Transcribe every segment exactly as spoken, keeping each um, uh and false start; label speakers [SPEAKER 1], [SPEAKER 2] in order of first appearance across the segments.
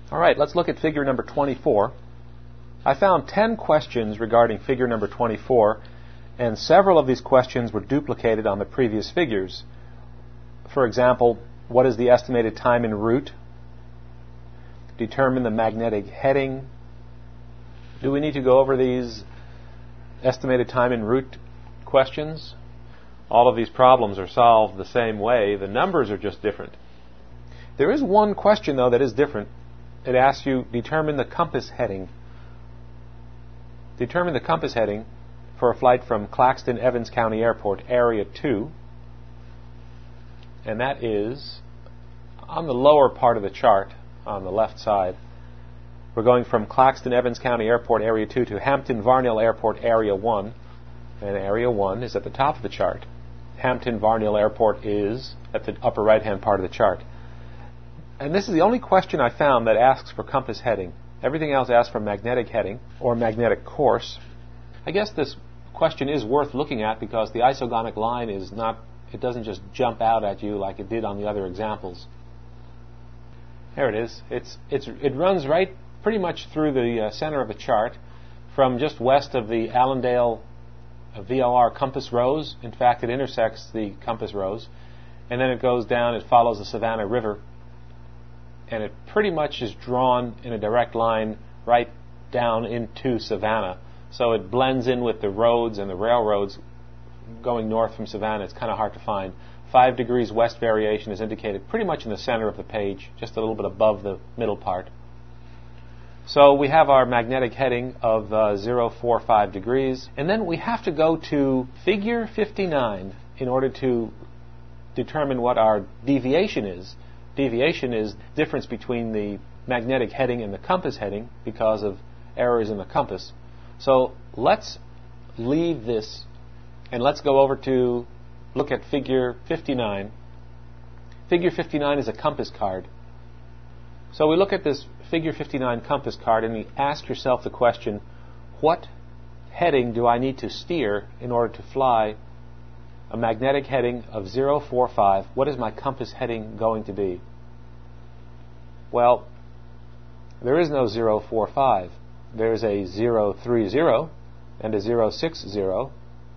[SPEAKER 1] All right, let's look at figure number twenty-four. I found ten questions regarding figure number twenty-four, and several of these questions were duplicated on the previous figures. For example, what is the estimated time en route? Determine the magnetic heading. Do we need to go over these estimated time en route questions? All of these problems are solved the same way. The numbers are just different. There is one question, though, that is different. It asks you, determine the compass heading. Determine the compass heading for a flight from Claxton Evans County Airport, Area two. And that is on the lower part of the chart, on the left side. We're going from Claxton Evans County Airport, Area two, to Hampton Varnell Airport, Area one. And Area one is at the top of the chart. Hampton Varnell Airport is at the upper right-hand part of the chart. And this is the only question I found that asks for compass heading. Everything else asks for magnetic heading or magnetic course. I guess this question is worth looking at because the isogonic line is not, it doesn't just jump out at you like it did on the other examples. There it is. It's, it's, it runs right pretty much through the uh, center of the chart from just west of the Allendale uh, V O R compass rose. In fact, it intersects the compass rose. And then it goes down, it follows the Savannah River. And it pretty much is drawn in a direct line right down into Savannah. So it blends in with the roads and the railroads going north from Savannah. It's kind of hard to find. Five degrees west variation is indicated pretty much in the center of the page, just a little bit above the middle part. So we have our magnetic heading of uh, zero four five degrees. And then we have to go to figure fifty-nine in order to determine what our deviation is. Deviation is difference between the magnetic heading and the compass heading because of errors in the compass. So let's leave this and let's go over to look at figure fifty-nine. Figure fifty-nine is a compass card. So we look at this figure fifty-nine compass card and you ask yourself the question, what heading do I need to steer in order to fly a magnetic heading of zero four five? What is my compass heading going to be? Well, there is no zero four five. There's a zero three zero and a zero six zero.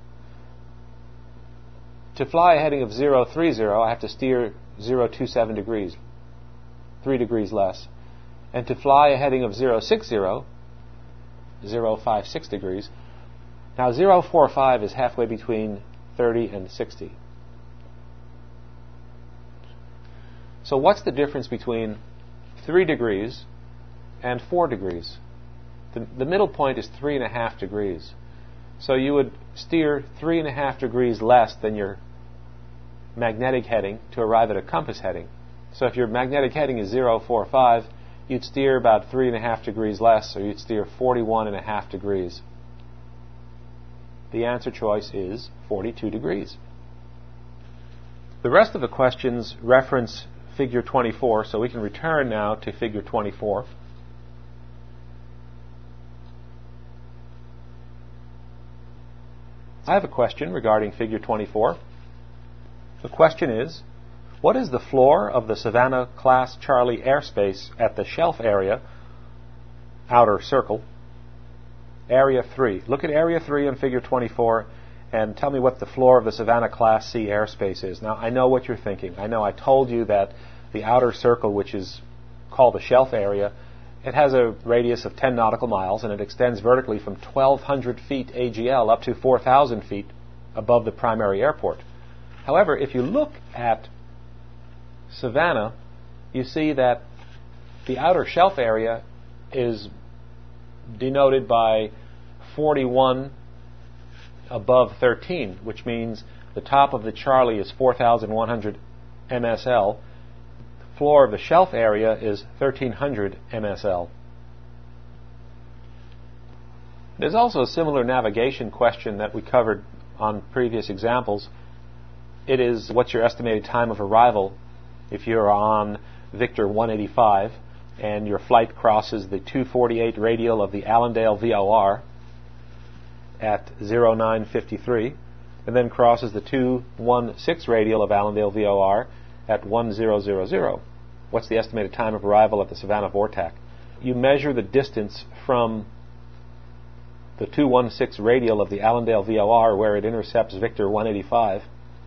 [SPEAKER 1] To fly a heading of zero three zero, I have to steer zero two seven degrees, three degrees less. And to fly a heading of zero six zero, zero five six degrees. Now zero four five is halfway between thirty and sixty. So what's the difference between three degrees and four degrees? The, the middle point is three and a half degrees. So you would steer three and a half degrees less than your magnetic heading to arrive at a compass heading. So if your magnetic heading is zero four five, you'd steer about three and a half degrees less, or you'd steer forty-one and a half degrees. The answer choice is forty-two degrees. The rest of the questions reference figure twenty-four, so we can return now to figure twenty-four. I have a question regarding figure twenty-four. The question is, what is the floor of the Savannah Class Charlie airspace at the shelf area, outer circle, Area three? Look at Area three in figure twenty-four and tell me what the floor of the Savannah Class C airspace is. Now, I know what you're thinking. I know I told you that the outer circle, which is called the shelf area, it has a radius of ten nautical miles, and it extends vertically from twelve hundred feet A G L up to four thousand feet above the primary airport. However, if you look at Savannah, you see that the outer shelf area is denoted by forty-one above thirteen, which means the top of the Charlie is four thousand one hundred M S L. The floor of the shelf area is thirteen hundred M S L. There's also a similar navigation question that we covered on previous examples. It is, what's your estimated time of arrival if you're on Victor one eighty-five and your flight crosses the two forty-eight radial of the Allendale V O R at zero nine fifty-three, and then crosses the two sixteen radial of Allendale V O R at one thousand. what's the estimated time of arrival at the Savannah Vortac. You measure the distance from the two sixteen radial of the Allendale V O R, where it intercepts Victor one eighty-five,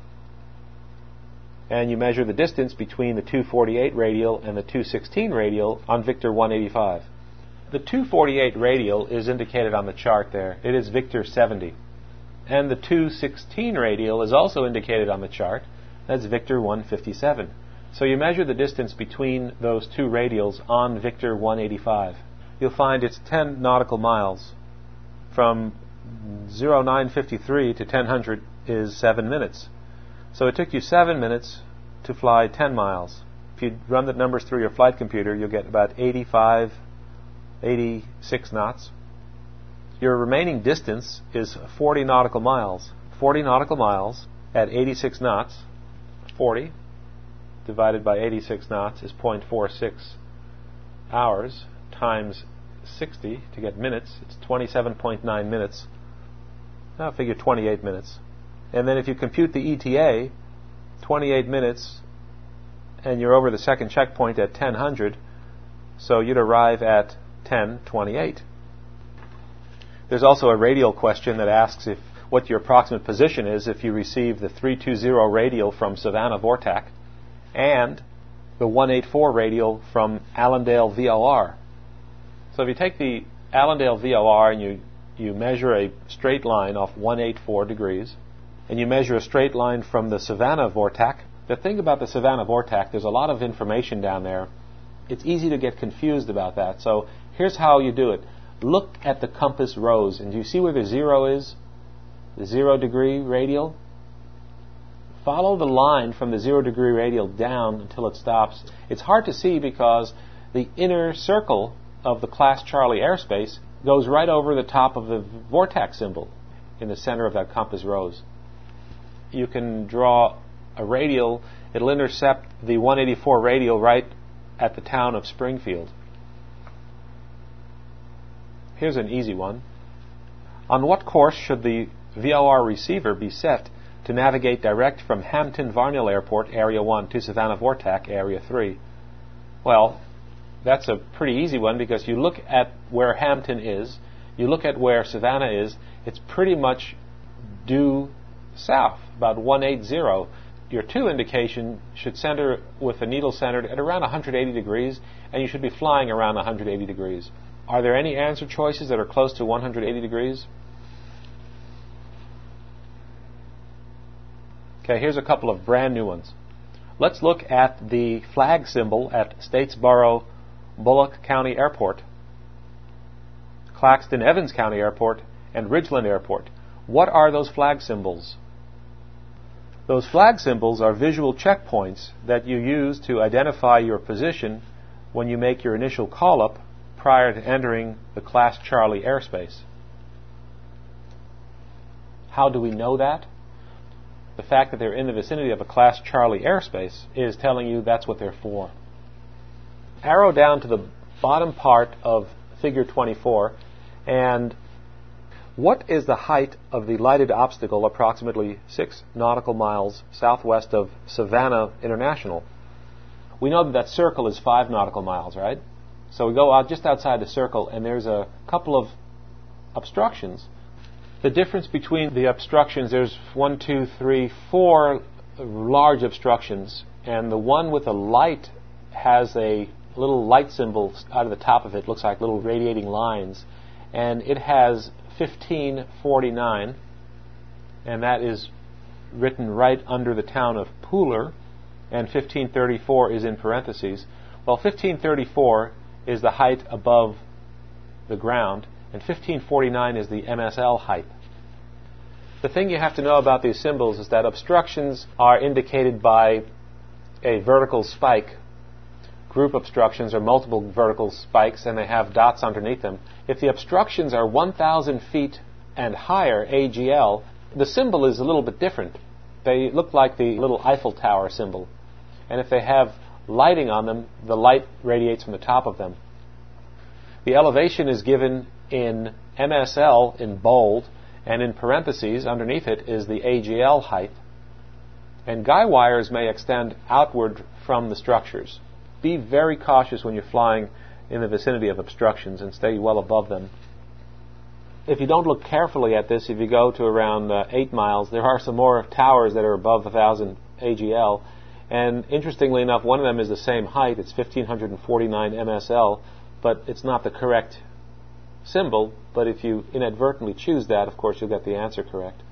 [SPEAKER 1] and you measure the distance between the two forty-eight radial and the two sixteen radial on Victor one eighty-five. The two forty-eight radial is indicated on the chart there. It is Victor seventy. And the two sixteen radial is also indicated on the chart. That's Victor one fifty-seven. So you measure the distance between those two radials on Victor one eighty-five. You'll find it's ten nautical miles. From oh nine fifty-three to ten hundred is seven minutes. So it took you seven minutes to fly ten miles. If you run the numbers through your flight computer, you'll get about eighty-five, eighty-six knots. Your remaining distance is forty nautical miles. forty nautical miles at eighty-six knots, forty divided by eighty-six knots is zero point four six hours times sixty to get minutes. It's twenty-seven point nine minutes. I'll figure twenty-eight minutes. And then if you compute the E T A, twenty-eight minutes, and you're over the second checkpoint at ten hundred, so you'd arrive at ten twenty-eight. There's also a radial question that asks if what your approximate position is if you receive the three two zero radial from Savannah Vortac and the one eighty-four radial from Allendale V O R. So if you take the Allendale V O R and you, you measure a straight line off one eighty-four degrees, and you measure a straight line from the Savannah Vortac, the thing about the Savannah Vortac, there's a lot of information down there. It's easy to get confused about that. So here's how you do it. Look at the compass rose, and do you see where the zero is? The zero degree radial? Follow the line from the zero degree radial down until it stops. It's hard to see because the inner circle of the Class Charlie airspace goes right over the top of the Vortac symbol in the center of that compass rose. You can draw a radial. It'll intercept the one eighty-four radial right at the town of Springfield. Here's an easy one. On what course should the V O R receiver be set to navigate direct from Hampton-Varnell Airport, Area one, to Savannah Vortac, Area three? Well, that's a pretty easy one because you look at where Hampton is, you look at where Savannah is, it's pretty much due south, about one eighty. Your two indication should center with the needle centered at around one hundred eighty degrees, and you should be flying around one hundred eighty degrees. Are there any answer choices that are close to one hundred eighty degrees? Okay, here's a couple of brand new ones. Let's look at the flag symbol at Statesboro Bullock County Airport, Claxton Evans County Airport, and Ridgeland Airport. What are those flag symbols? Those flag symbols are visual checkpoints that you use to identify your position when you make your initial call-up prior to entering the Class Charlie airspace. How do we know that? The fact that they're in the vicinity of a Class Charlie airspace is telling you that's what they're for. Arrow down to the bottom part of figure twenty-four, and what is the height of the lighted obstacle approximately six nautical miles southwest of Savannah International? We know that that circle is five nautical miles, right? So we go out just outside the circle, and there's a couple of obstructions. The difference between the obstructions, there's one, two, three, four large obstructions, and the one with a light has a little light symbol out of the top of it. It looks like little radiating lines, and it has fifteen forty-nine, and that is written right under the town of Pooler, and fifteen thirty-four is in parentheses. Well, fifteen thirty-four is the height above the ground, and fifteen forty-nine is the M S L height. The thing you have to know about these symbols is that obstructions are indicated by a vertical spike. Group obstructions are multiple vertical spikes, and they have dots underneath them. If the obstructions are one thousand feet and higher, A G L, the symbol is a little bit different. They look like the little Eiffel Tower symbol. And if they have lighting on them, the light radiates from the top of them. The elevation is given in M S L in bold, and in parentheses underneath it is the A G L height. And guy wires may extend outward from the structures. be very cautious when you're flying in the vicinity of obstructions and stay well above them. If you don't look carefully at this, if you go to around uh, eight miles, there are some more towers that are above one thousand A G L. And interestingly enough, one of them is the same height. It's fifteen forty-nine M S L, but it's not the correct symbol. But if you inadvertently choose that, of course, you'll get the answer correct.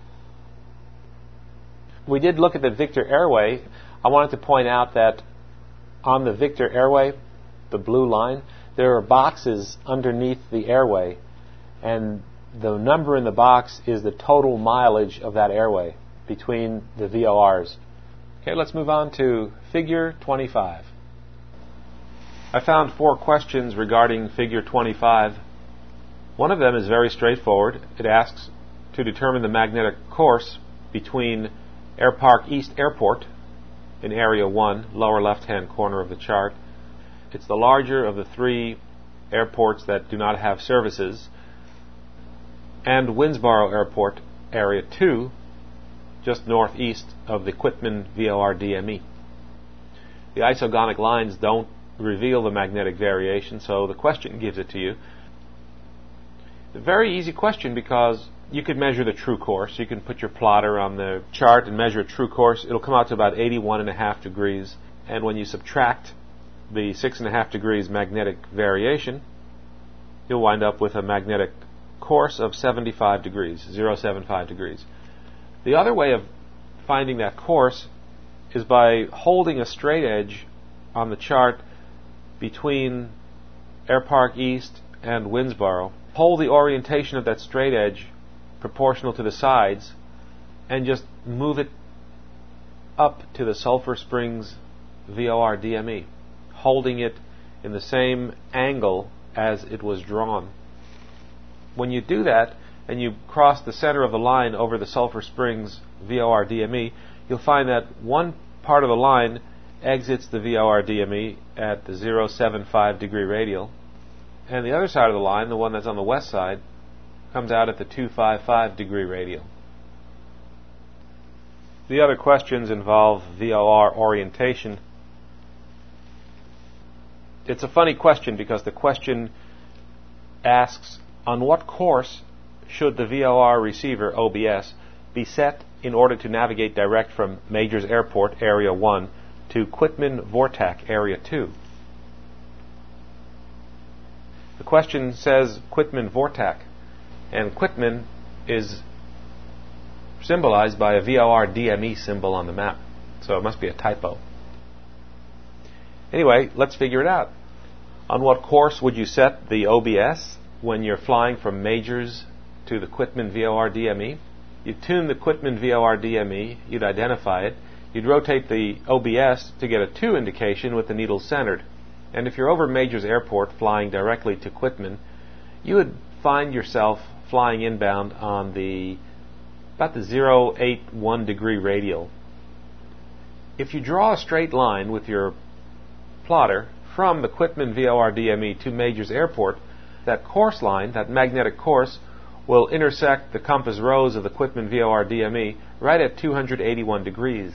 [SPEAKER 1] We did look at the Victor Airway. I wanted to point out that on the Victor Airway, the blue line, there are boxes underneath the airway, and the number in the box is the total mileage of that airway between the V O Rs. Okay, let's move on to Figure twenty-five. I found four questions regarding Figure twenty-five. One of them is very straightforward. It asks to determine the magnetic course between Air Park East Airport in Area one, lower left-hand corner of the chart. It's the larger of the three airports that do not have services, and Winnsboro Airport, Area two, just northeast of the Quitman V O R D M E. The isogonic lines don't reveal the magnetic variation, so the question gives it to you. A very easy question because you could measure the true course. You can put your plotter on the chart and measure a true course. It'll come out to about eighty-one and a half degrees, and when you subtract the six and a half degrees magnetic variation, you'll wind up with a magnetic course of seventy-five degrees, zero point seven five degrees. The other way of finding that course is by holding a straight edge on the chart between Air Park East and Winnsboro. Hold the orientation of that straight edge proportional to the sides and just move it up to the Sulphur Springs V O R D M E, holding it in the same angle as it was drawn. When you do that and you cross the center of the line over the Sulphur Springs V O R D M E, you'll find that one part of the line exits the V O R D M E at the zero point seven five degree radial, and the other side of the line, the one that's on the west side, comes out at the two hundred fifty-five degree radial. The other questions involve V O R orientation. It's a funny question because the question asks, on what course should the V O R receiver, O B S, be set in order to navigate direct from Majors Airport, Area one, to Quitman-Vortac, Area two? The question says Quitman-Vortac, and Quitman is symbolized by a V O R D M E symbol on the map, so it must be a typo. Anyway, let's figure it out. On what course would you set the O B S when you're flying from Majors to the Quitman V O R D M E? You'd tune the Quitman V O R D M E, you'd identify it, you'd rotate the O B S to get a two indication with the needle centered. And if you're over Majors Airport flying directly to Quitman, you would find yourself flying inbound on the about the zero point eight one degree radial. If you draw a straight line with your plotter from the Quitman V O R D M E to Majors Airport, that course line, that magnetic course, will intersect the compass rose of the Quitman V O R D M E right at two hundred eighty-one degrees.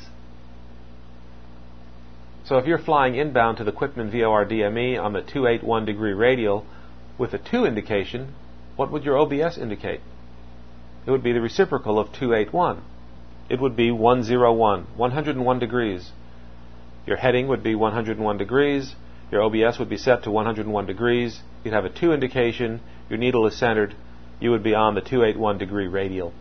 [SPEAKER 1] So if you're flying inbound to the Quitman V O R D M E on the two hundred eighty-one degree radial with a two indication, what would your O B S indicate? It would be the reciprocal of two hundred eighty-one. It would be one hundred one, one hundred one degrees. Your heading would be one hundred one degrees. Your O B S would be set to one hundred one degrees. You'd have a two indication. Your needle is centered. You would be on the two hundred eighty-one degree radial.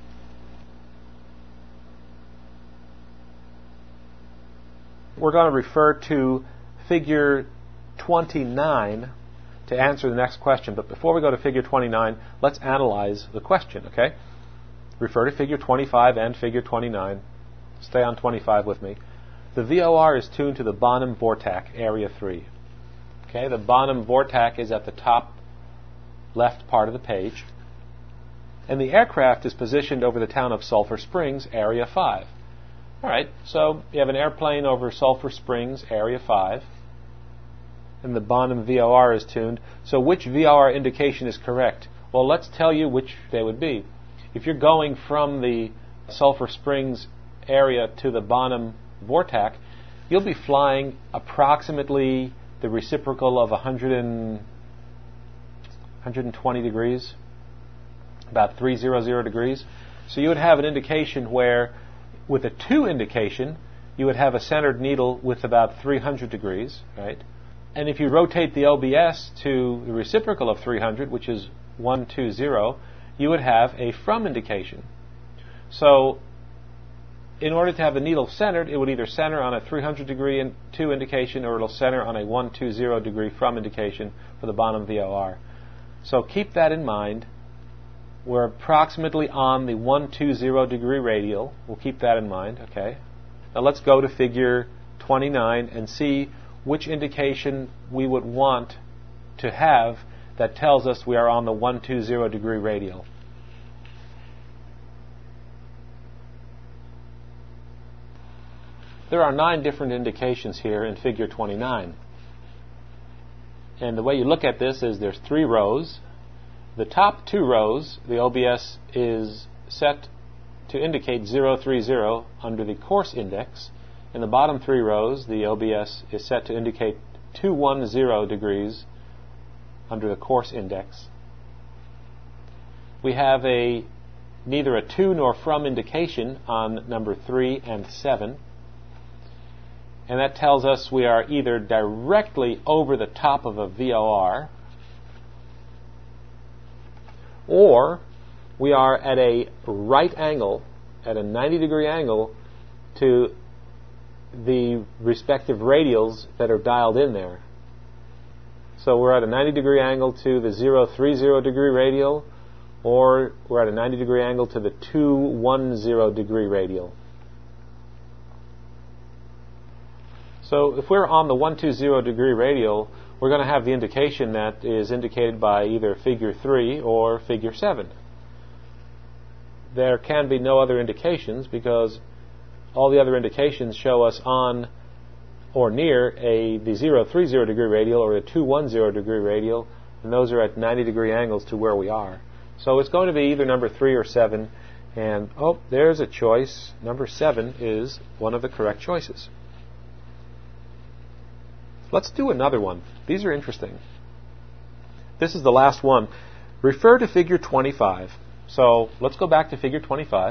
[SPEAKER 1] We're going to refer to Figure twenty-nine to answer the next question. But before we go to Figure twenty-nine, let's analyze the question, okay? Refer to Figure twenty-five and Figure twenty-nine. Stay on twenty-five with me. The V O R is tuned to the Bonham-Vortac, Area three. Okay, the Bonham-Vortac is at the top left part of the page. And the aircraft is positioned over the town of Sulphur Springs, Area five. All right, so you have an airplane over Sulphur Springs, Area five, and the Bonham V O R is tuned. So which V O R indication is correct? Well, let's tell you which they would be. If you're going from the Sulphur Springs area to the Bonham Vortac, you'll be flying approximately the reciprocal of one hundred and, one hundred twenty degrees, about three hundred degrees. So you would have an indication where, with a two indication, you would have a centered needle with about three hundred degrees, right? And if you rotate the O B S to the reciprocal of three hundred, which is one two zero, you would have a from indication. So in order to have the needle centered, it would either center on a three hundred degree in two indication, or it'll center on a one two zero degree from indication for the Bonham V O R. So keep that in mind. We're approximately on the one two zero degree radial. We'll keep that in mind, okay? Now let's go to figure twenty-nine and see which indication we would want to have that tells us we are on the one two zero degree radial. There are nine different indications here in figure twenty-nine. And the way you look at this is there's three rows. The top two rows, the O B S is set to indicate zero three zero under the course index. In the bottom three rows, the O B S is set to indicate two one zero degrees under the course index. We have a neither a to nor from indication on number three and seven. And that tells us we are either directly over the top of a V O R, or we are at a right angle, at a ninety degree angle to the respective radials that are dialed in there. So we're at a ninety degree angle to the zero three zero degree radial, or we're at a ninety degree angle to the two one zero degree radial. So if we're on the one two zero degree radial, we're going to have the indication that is indicated by either figure three or figure seven. There can be no other indications because all the other indications show us on or near a the zero three zero degree radial or the two one zero degree radial, and those are at ninety degree angles to where we are. So it's going to be either number three or seven, and oh, there's a choice. Number seven is one of the correct choices. Let's do another one. These are interesting. This is the last one. Refer to figure twenty-five. So let's go back to figure twenty-five.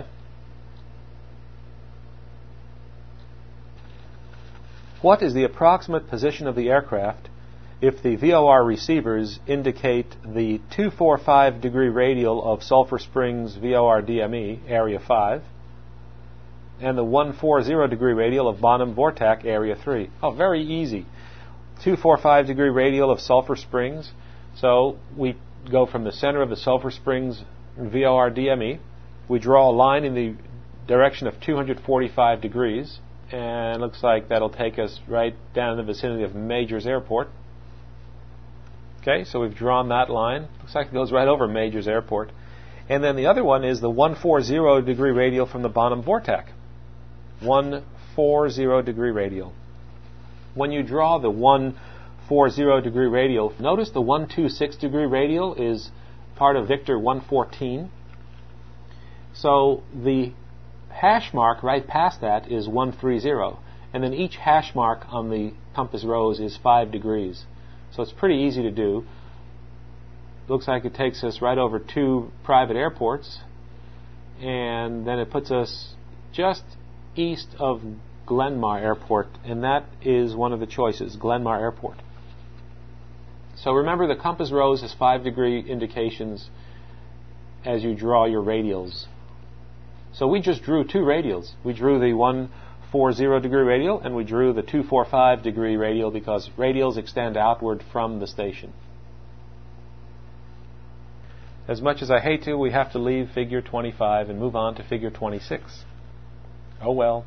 [SPEAKER 1] What is the approximate position of the aircraft if the V O R receivers indicate the two forty-five degree radial of Sulphur Springs V O R D M E, Area five, and the one forty degree radial of Bonham Vortac, Area three? Oh, very easy. two forty-five degree radial of Sulphur Springs. So we go from the center of the Sulphur Springs V O R D M E. We draw a line in the direction of two hundred forty-five degrees, and it looks like that'll take us right down in the vicinity of Majors Airport. Okay, so we've drawn that line. Looks like it goes right over Majors Airport. And then the other one is the one forty degree radial from the Bonham Vortac. one forty degree radial. When you draw the one forty degree radial, notice the one twenty-six degree radial is part of Victor one fourteen. So the hash mark right past that is one thirty, and then each hash mark on the compass rose is five degrees. So it's pretty easy to do. Looks like it takes us right over two private airports, and then it puts us just east of Glenmar Airport, and that is one of the choices, Glenmar Airport. So remember, the compass rose has five degree indications as you draw your radials. So we just drew two radials. We drew the one forty degree radial, and we drew the two forty-five degree radial because radials extend outward from the station. As much as I hate to, we have to leave figure twenty-five and move on to figure twenty-six. Oh well.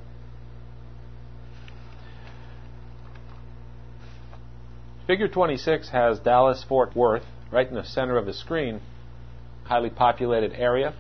[SPEAKER 1] Figure twenty-six has Dallas-Fort Worth right in the center of the screen, highly populated area.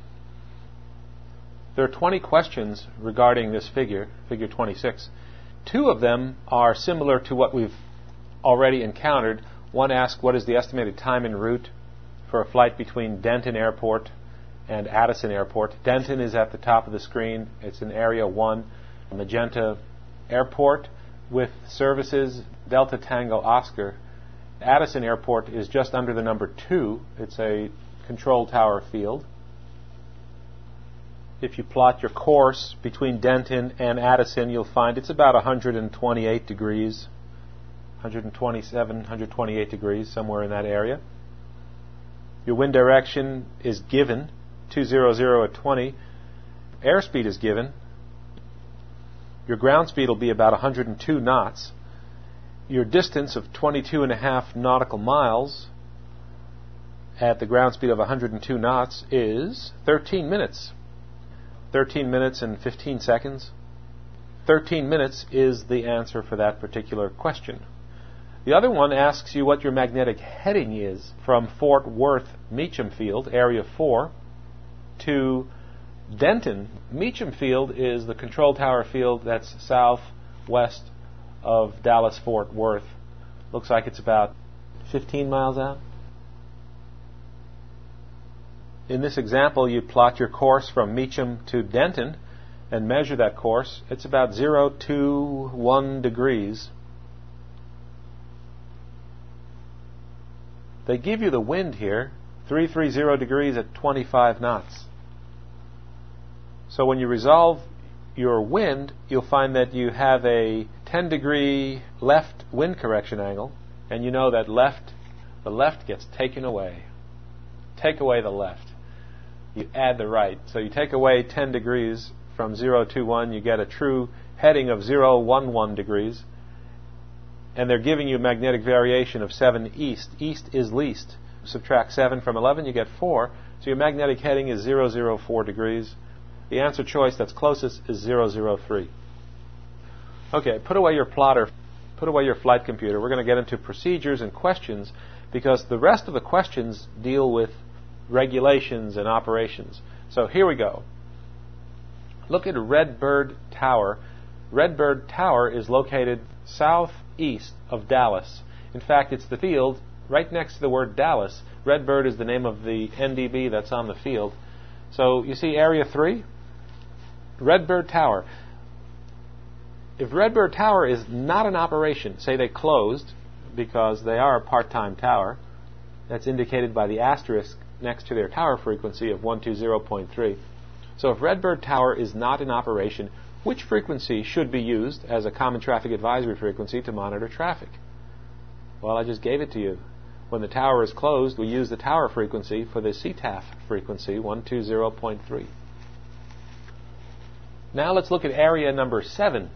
[SPEAKER 1] There are twenty questions regarding this figure, figure twenty-six. Two of them are similar to what we've already encountered. One asks, what is the estimated time en route for a flight between Denton Airport and Addison Airport? Denton is at the top of the screen. It's in Area one, Magenta Airport. with services Delta Tango Oscar. Addison Airport is just under the number two. It's a control tower field. If you plot your course between Denton and Addison, you'll find it's about one hundred twenty-eight degrees, one hundred twenty-seven, one hundred twenty-eight degrees, somewhere in that area. Your wind direction is given, two hundred at twenty. Airspeed is given. Your ground speed will be about one hundred two knots. Your distance of twenty-two and a half nautical miles at the ground speed of one hundred two knots is thirteen minutes. thirteen minutes and fifteen seconds. thirteen minutes is the answer for that particular question. The other one asks you what your magnetic heading is from Fort Worth Meacham Field, Area four, to Denton. Meacham Field is the control tower field that's southwest of Dallas-Fort Worth. Looks like it's about fifteen miles out. In this example, you plot your course from Meacham to Denton and measure that course. It's about zero to one degrees. They give you the wind here, three hundred thirty degrees at twenty-five knots. So when you resolve your wind, you'll find that you have a ten degree left wind correction angle, and you know that left, the left gets taken away. Take away the left. You add the right. So you take away ten degrees from zero to one, you get a true heading of zero one one degrees. And they're giving you a magnetic variation of seven east. East is least. Subtract seven from eleven, you get four. So your magnetic heading is zero zero four degrees. The answer choice that's closest is zero zero three. Okay, put away your plotter. Put away your flight computer. We're going to get into procedures and questions because the rest of the questions deal with regulations and operations. So here we go. Look at Redbird Tower. Redbird Tower is located southeast of Dallas. In fact, it's the field right next to the word Dallas. Redbird is the name of the N D B that's on the field. So you see Area three? Redbird Tower. If Redbird Tower is not in operation, say they closed because they are a part-time tower, that's indicated by the asterisk next to their tower frequency of one two zero point three. So if Redbird Tower is not in operation, which frequency should be used as a common traffic advisory frequency to monitor traffic? Well, I just gave it to you. When the tower is closed, we use the tower frequency for the C T A F frequency, one two zero point three. Now let's look at area number seven.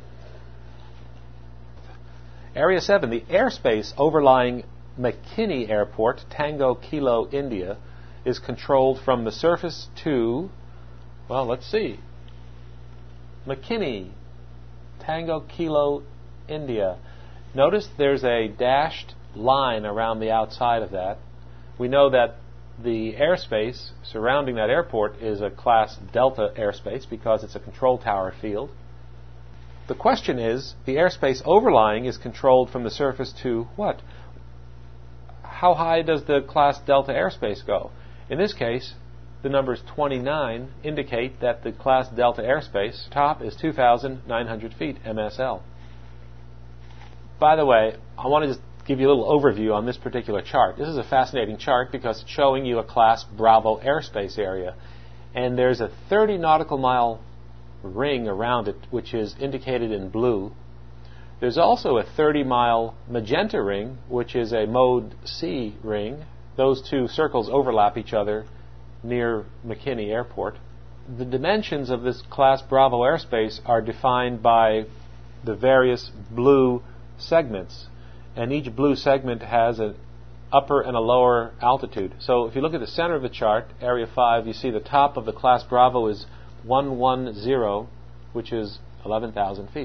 [SPEAKER 1] Area seven, the airspace overlying McKinney Airport, Tango Kilo, India, is controlled from the surface to, well, let's see, McKinney, Tango Kilo, India. Notice there's a dashed line around the outside of that. We know that the airspace surrounding that airport is a class Delta airspace because it's a control tower field. The question is, the airspace overlying is controlled from the surface to what? How high does the class Delta airspace go? In this case, the numbers twenty-nine indicate that the class Delta airspace top is two thousand nine hundred feet M S L. By the way, I want to just give you a little overview on this particular chart. This is a fascinating chart because it's showing you a class Bravo airspace area. And there's a thirty nautical mile ring around it, which is indicated in blue. There's also a thirty mile magenta ring, which is a Mode C ring. Those two circles overlap each other near McKinney Airport. The dimensions of this class Bravo airspace are defined by the various blue segments, and each blue segment has an upper and a lower altitude. So if you look at the center of the chart, Area five, you see the top of the class Bravo is one one zero, which is eleven thousand feet.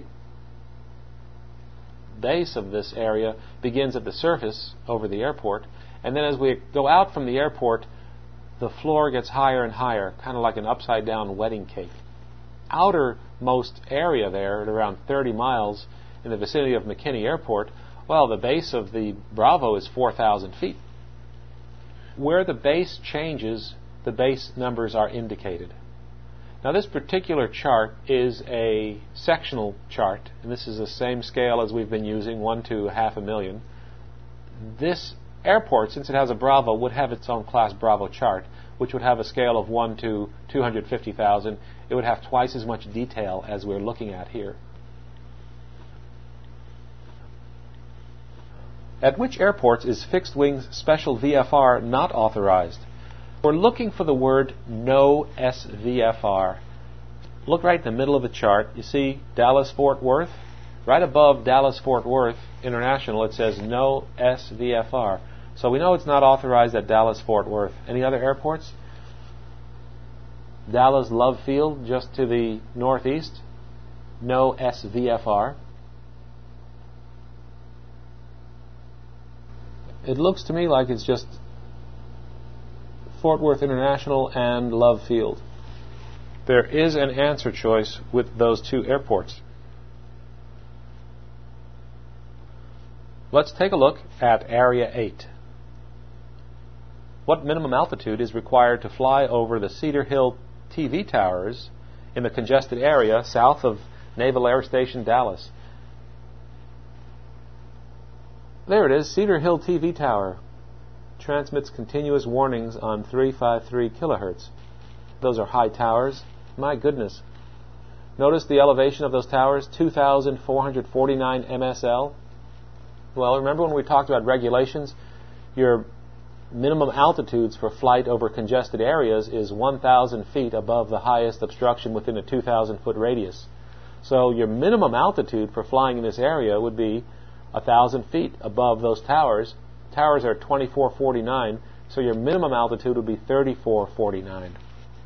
[SPEAKER 1] Base of this area begins at the surface over the airport, and then as we go out from the airport, the floor gets higher and higher, kind of like an upside down wedding cake. Outermost area there at around thirty miles in the vicinity of McKinney Airport, well, the base of the Bravo is four thousand feet. Where the base changes, the base numbers are indicated. Now this particular chart is a sectional chart, and this is the same scale as we've been using, one to half a million. This airport, since it has a Bravo, would have its own class Bravo chart, which would have a scale of one to two hundred fifty thousand. It would have twice as much detail as we're looking at here. At which airports is fixed-wing special V F R not authorized? We're looking for the word no S V F R. Look right in the middle of the chart. You see Dallas-Fort Worth? Right above Dallas-Fort Worth International, it says no S V F R. So we know it's not authorized at Dallas-Fort Worth. Any other airports? Dallas Love Field, just to the northeast, no S V F R. It looks to me like it's just Fort Worth International and Love Field. There is an answer choice with those two airports. Let's take a look at Area eight. What minimum altitude is required to fly over the Cedar Hill T V towers in the congested area south of Naval Air Station Dallas? There it is, Cedar Hill T V tower. Transmits continuous warnings on three fifty-three kilohertz. Those are high towers. My goodness. Notice the elevation of those towers, two thousand four hundred forty-nine M S L. Well, remember when we talked about regulations? Your minimum altitudes for flight over congested areas is one thousand feet above the highest obstruction within a two thousand foot radius. So your minimum altitude for flying in this area would be one thousand feet above those towers. Towers are twenty-four forty-nine, so your minimum altitude would be thirty-four forty-nine.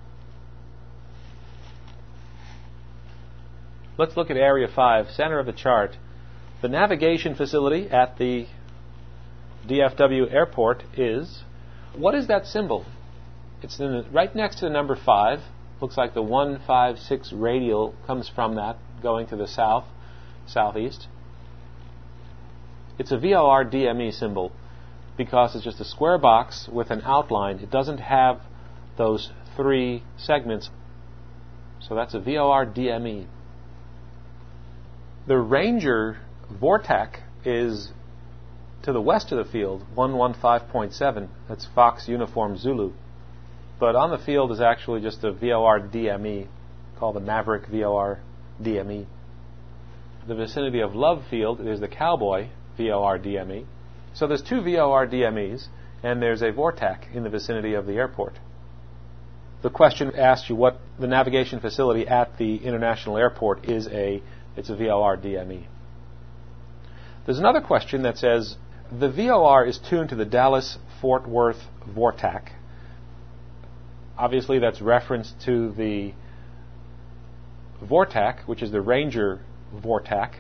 [SPEAKER 1] Let's look at Area five, center of the chart. The navigation facility at the D F W airport is, what is that symbol? It's in the, right next to the number five. Looks like the one five six radial comes from that, going to the south, southeast. It's a V O R D M E symbol because it's just a square box with an outline. It doesn't have those three segments. So that's a V O R D M E. The Ranger VORTAC is to the west of the field, one fifteen point seven. That's Fox Uniform Zulu. But on the field is actually just a V O R D M E called the Maverick V O R D M E. The vicinity of Love Field is the Cowboy V O R D M E. So there's two V O R D M Es, and there's a VORTAC in the vicinity of the airport. The question asks you what the navigation facility at the international airport is. A it's a V O R D M E. There's another question that says the V O R is tuned to the Dallas-Fort Worth VORTAC. Obviously that's reference to the VORTAC, which is the Ranger VORTAC,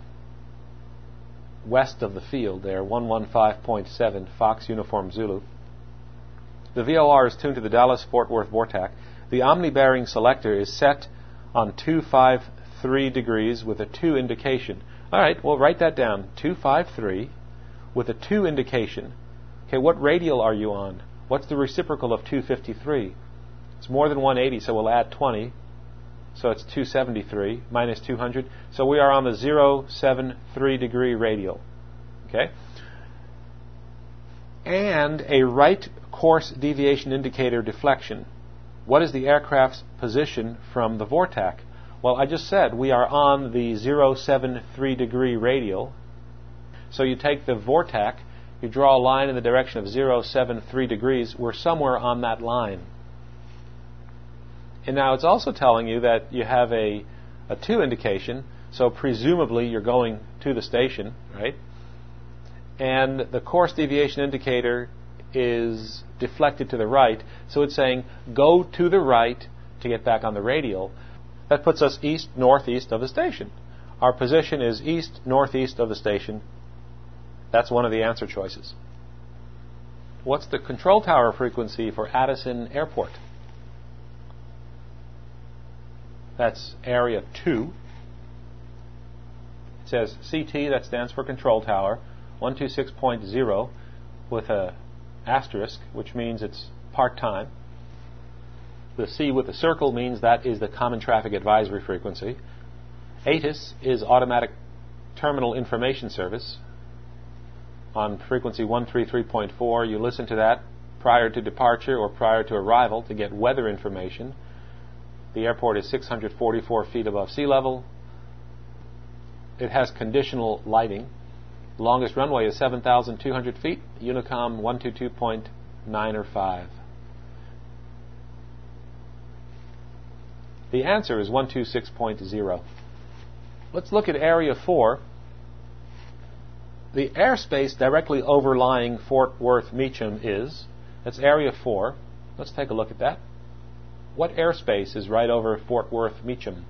[SPEAKER 1] west of the field there, one fifteen point seven, Fox Uniform Zulu. The V O R is tuned to the Dallas-Fort Worth VORTAC. The omni-bearing selector is set on two fifty-three degrees with a two indication. All right, well, write that down, two fifty-three with a two indication. Okay, what radial are you on? What's the reciprocal of two fifty-three? It's more than one eighty, so we'll add twenty. So it's two seventy-three minus two hundred. So we are on the zero seven three degree radial. Okay? And a right course deviation indicator deflection. What is the aircraft's position from the VORTAC? Well, I just said we are on the zero seven three degree radial. So you take the VORTAC, you draw a line in the direction of zero seven three degrees. We're somewhere on that line. And now it's also telling you that you have a, a two indication, so presumably you're going to the station, right? And the course deviation indicator is deflected to the right, so it's saying go to the right to get back on the radial. That puts us east northeast of the station. Our position is east northeast of the station. That's one of the answer choices. What's the control tower frequency for Addison Airport? That's area two. It says C T, that stands for control tower, one twenty-six point zero with a asterisk, which means it's part-time. The C with the circle means that is the Common Traffic Advisory frequency. A T I S is Automatic Terminal Information Service. On frequency one thirty-three point four, you listen to that prior to departure or prior to arrival to get weather information. The airport is six hundred forty-four feet above sea level. It has conditional lighting. The longest runway is seven thousand two hundred feet. Unicom one twenty-two point nine or five. The answer is one twenty-six point zero. Let's look at Area four. The airspace directly overlying Fort Worth Meacham is, that's Area four. Let's take a look at that. What airspace is right over Fort Worth Meacham?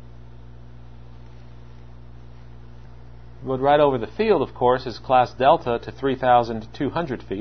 [SPEAKER 1] But right over the field, of course, is Class Delta to three thousand two hundred feet.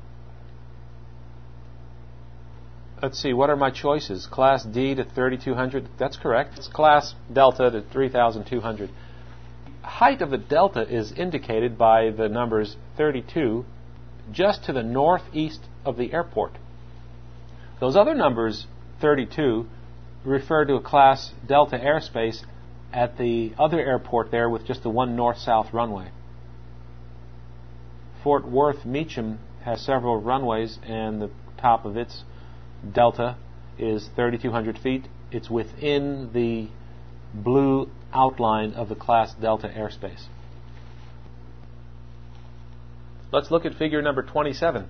[SPEAKER 1] Let's see, what are my choices? Class D to thirty-two hundred, that's correct. It's Class Delta to three thousand two hundred. Height of the delta is indicated by the numbers thirty-two just to the northeast of the airport. Those other numbers, thirty-two, refer to a Class Delta airspace at the other airport there with just the one north-south runway. Fort Worth Meacham has several runways, and the top of its delta is thirty-two hundred feet. It's within the blue outline of the Class Delta airspace. Let's look at figure number twenty-seven.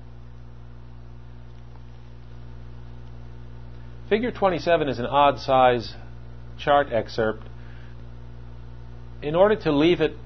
[SPEAKER 1] Figure twenty-seven is an odd size chart excerpt. In order to leave it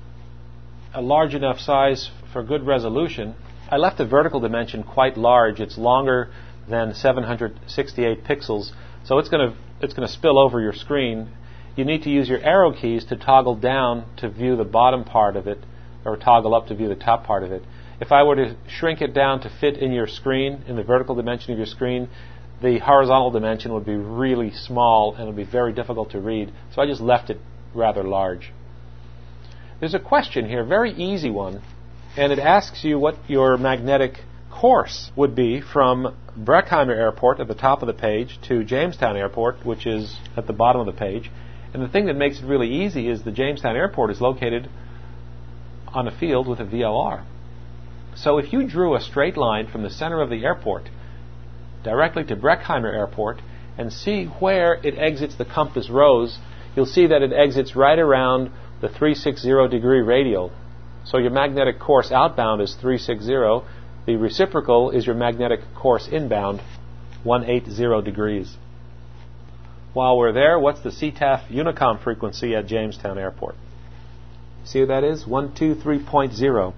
[SPEAKER 1] a large enough size for good resolution, I left the vertical dimension quite large. It's longer than seven hundred sixty-eight pixels, so it's going to it's going to spill over your screen. You need to use your arrow keys to toggle down to view the bottom part of it, or toggle up to view the top part of it. If I were to shrink it down to fit in your screen, in the vertical dimension of your screen, the horizontal dimension would be really small and it would be very difficult to read, so I just left it rather large. There's a question here, very easy one, and it asks you what your magnetic course would be from Breckheimer Airport at the top of the page to Jamestown Airport, which is at the bottom of the page. And the thing that makes it really easy is the Jamestown Airport is located on a field with a V O R. So if you drew a straight line from the center of the airport directly to Breckheimer Airport and see where it exits the compass rose, you'll see that it exits right around the three sixty degree radial. So your magnetic course outbound is three sixty. The reciprocal is your magnetic course inbound, one eighty degrees. While we're there, what's the C T A F Unicom frequency at Jamestown Airport? See what that is? one twenty-three point zero.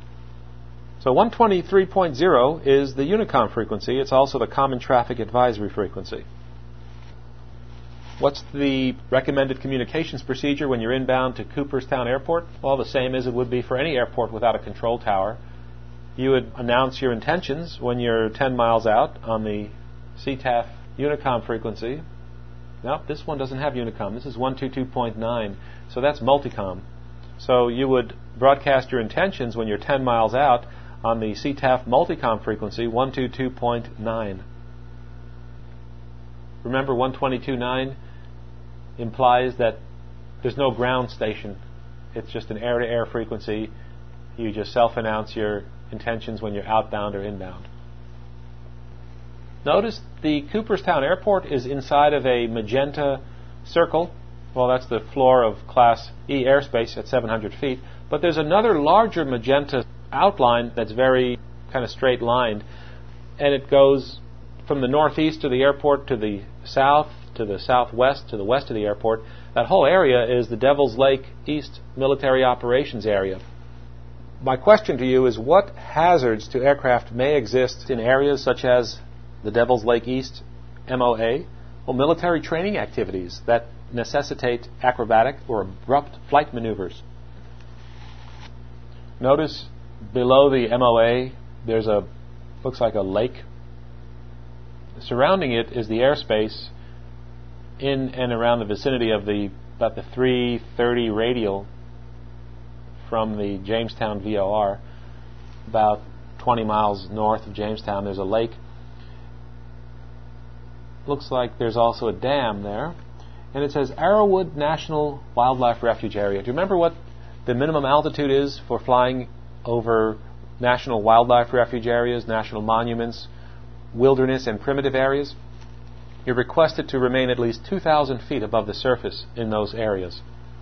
[SPEAKER 1] So one twenty-three point zero is the Unicom frequency. It's also the Common Traffic Advisory frequency. What's the recommended communications procedure when you're inbound to Cooperstown Airport? Well, the same as it would be for any airport without a control tower. You would announce your intentions when you're ten miles out on the C T A F Unicom frequency. Nope, this one doesn't have Unicom. This is one twenty-two point nine, so that's multicom. So you would broadcast your intentions when you're ten miles out on the C T A F multicom frequency, one twenty-two point nine. Remember, one twenty-two point nine implies that there's no ground station. It's just an air-to-air frequency. You just self-announce your intentions when you're outbound or inbound. Notice the Cooperstown Airport is inside of a magenta circle. Well, that's the floor of Class E airspace at seven hundred feet. But there's another larger magenta outline that's very kind of straight lined, and it goes from the northeast of the airport to the south, to the southwest, to the west of the airport. That whole area is the Devil's Lake East Military Operations Area. My question to you is, what hazards to aircraft may exist in areas such as the Devil's Lake East M O A? Well, military training activities that necessitate acrobatic or abrupt flight maneuvers. Notice below the M O A there's a, looks like a lake. Surrounding it is the airspace in and around the vicinity of the about the three thirty radial from the Jamestown V O R. About twenty miles north of Jamestown there's a lake. looks like there's also a dam there. And it says Arrowwood National Wildlife Refuge Area. Do you remember what the minimum altitude is for flying over national wildlife refuge areas, national monuments, wilderness, and primitive areas? You're requested to remain at least two thousand feet above the surface in those areas.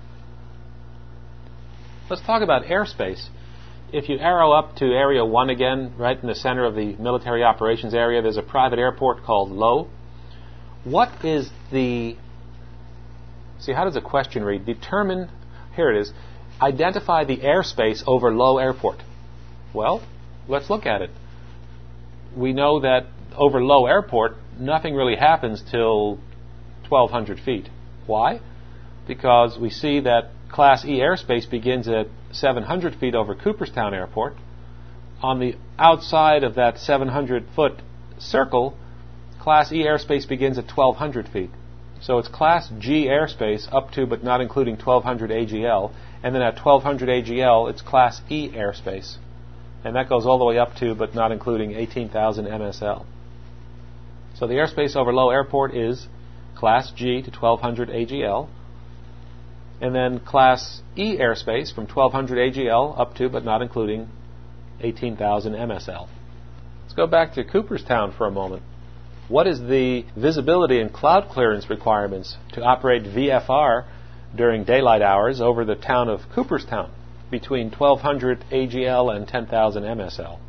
[SPEAKER 1] Let's talk about airspace. If you arrow up to Area one again, right in the center of the military operations area, there's a private airport called Low. What is the... See, how does the question read? Determine... Here it is. Identify the airspace over Low Airport. Well, let's look at it. We know that over Low Airport, nothing really happens till twelve hundred feet. Why? Because we see that Class E airspace begins at seven hundred feet over Cooperstown Airport. On the outside of that seven hundred foot circle, Class E airspace begins at twelve hundred feet. So it's Class G airspace up to but not including twelve hundred A G L, and then at twelve hundred A G L, it's Class E airspace. And that goes all the way up to but not including eighteen thousand M S L. So the airspace over Low Airport is Class G to twelve hundred A G L, and then Class E airspace from twelve hundred A G L up to but not including eighteen thousand M S L. Let's go back to Cooperstown for a moment. What is the visibility and cloud clearance requirements to operate V F R during daylight hours over the town of Cooperstown between twelve hundred A G L and ten thousand M S L?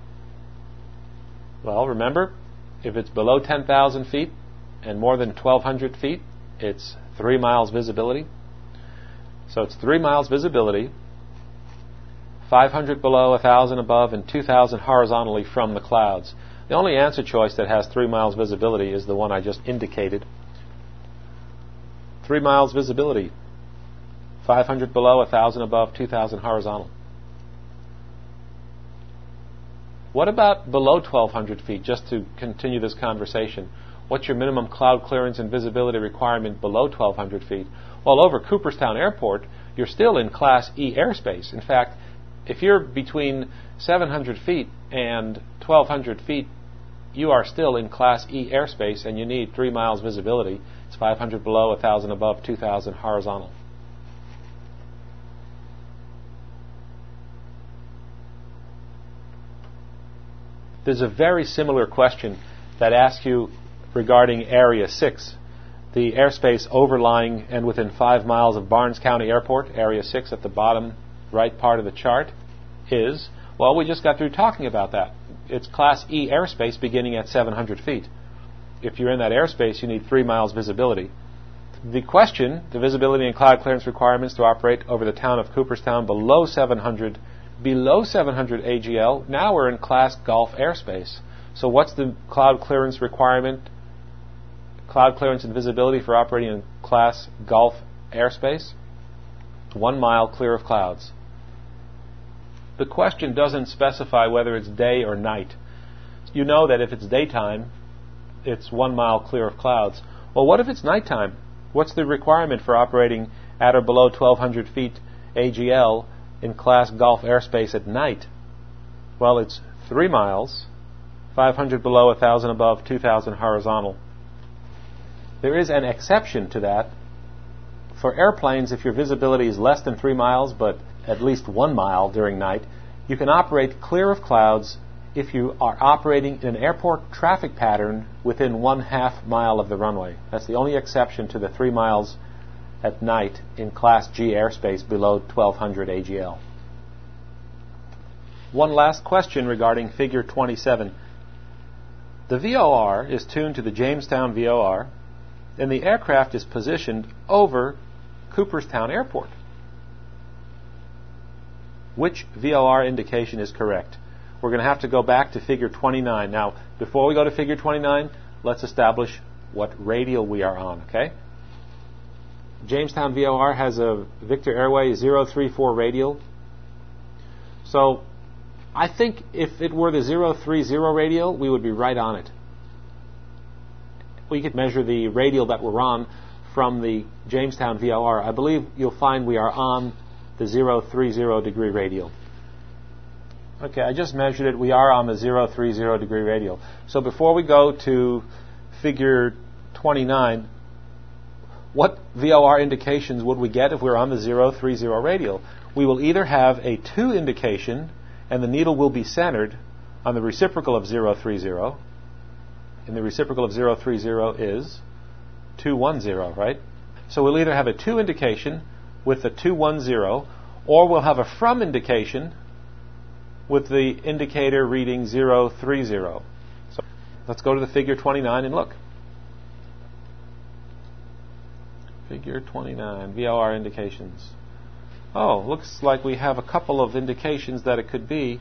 [SPEAKER 1] Well, remember, if it's below ten thousand feet and more than twelve hundred feet, it's three miles visibility. So it's three miles visibility, five hundred below, one thousand above, and two thousand horizontally from the clouds. The only answer choice that has three miles visibility is the one I just indicated. Three miles visibility, five hundred below, one thousand above, two thousand horizontal. What about below twelve hundred feet, just to continue this conversation? What's your minimum cloud clearance and visibility requirement below twelve hundred feet? Well, over Cooperstown Airport, you're still in Class E airspace. In fact, if you're between seven hundred feet and twelve hundred feet, you are still in Class E airspace, and you need three miles visibility. It's five hundred below, one thousand above, two thousand horizontal. There's a very similar question that asks you regarding Area six, the airspace overlying and within five miles of Barnes County Airport. Area six at the bottom right part of the chart is, well, we just got through talking about that. It's Class E airspace beginning at seven hundred feet. If you're in that airspace, you need three miles visibility. The question, the visibility and cloud clearance requirements to operate over the town of Cooperstown below seven hundred, below seven hundred A G L, now we're in Class Gulf airspace. So what's the cloud clearance requirement, cloud clearance and visibility for operating in Class Gulf airspace? One mile clear of clouds. The question doesn't specify whether it's day or night. You know that if it's daytime, it's one mile clear of clouds. Well, what if it's nighttime? What's the requirement for operating at or below twelve hundred feet A G L in Class Gulf airspace at night? Well, it's three miles, five hundred below, one thousand above, two thousand horizontal. There is an exception to that. For airplanes, if your visibility is less than three miles, but at least one mile during night, you can operate clear of clouds if you are operating in an airport traffic pattern within one half mile of the runway. That's the only exception to the three miles at night in Class G airspace below twelve hundred A G L. One last question regarding Figure twenty-seven. The V O R is tuned to the Jamestown V O R, and the aircraft is positioned over Cooperstown Airport. Which V O R indication is correct? We're going to have to go back to Figure twenty-nine. Now, before we go to Figure twenty-nine, let's establish what radial we are on, okay? Jamestown V O R has a Victor Airway zero three four radial. So, I think if it were the zero three zero radial, we would be right on it. We could measure the radial that we're on from the Jamestown V O R. I believe you'll find we are on the zero three zero degree radial. Okay, I just measured it. We are on the zero three zero degree radial. So before we go to figure twenty-nine, what V O R indications would we get if we were on the zero three zero radial? We will either have a two indication, and the needle will be centered on the reciprocal of zero three zero, and the reciprocal of zero three zero is two one zero, right? So we'll either have a two indication with the two one zero, or we'll have a from indication with the indicator reading zero three zero. So let's go to the figure twenty-nine and look. Figure twenty-nine, V O R indications. Oh, looks like we have a couple of indications that it could be.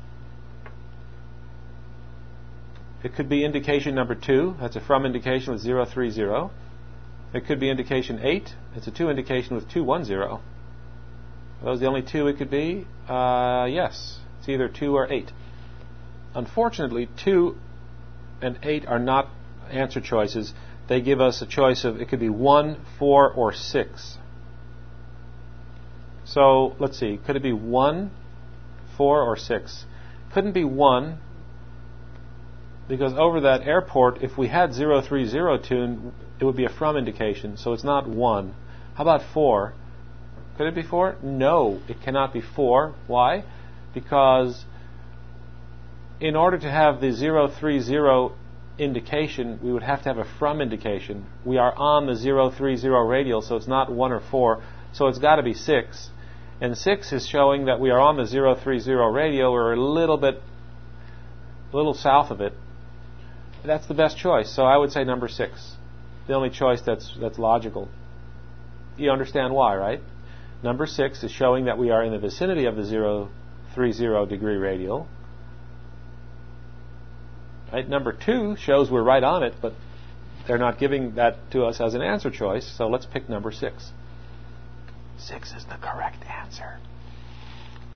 [SPEAKER 1] It could be indication number two. That's a from indication with zero three zero. It could be indication eight. It's a two indication with two one zero. Are those the only two it could be? Uh, yes. It's either two or eight. Unfortunately, two and eight are not answer choices. They give us a choice of, it could be one, four, or six. So, let's see. Could it be one, four, or six? Couldn't be one, because over that airport, if we had zero three zero tuned, it would be a from indication, so it's not one. How about four? Could it be four? No, it cannot be four. Why? Because in order to have the zero three zero indication, we would have to have a from indication. We are on the zero three zero radial, so it's not one or four, so it's got to be six. And six is showing that we are on the zero three zero radial, or a little bit, a little south of it. That's the best choice, so I would say number six. The only choice that's that's logical. You understand why, right? Number six is showing that we are in the vicinity of the zero three zero degree radial. Right? Number two shows we're right on it, but they're not giving that to us as an answer choice, so let's pick number six. Six is the correct answer.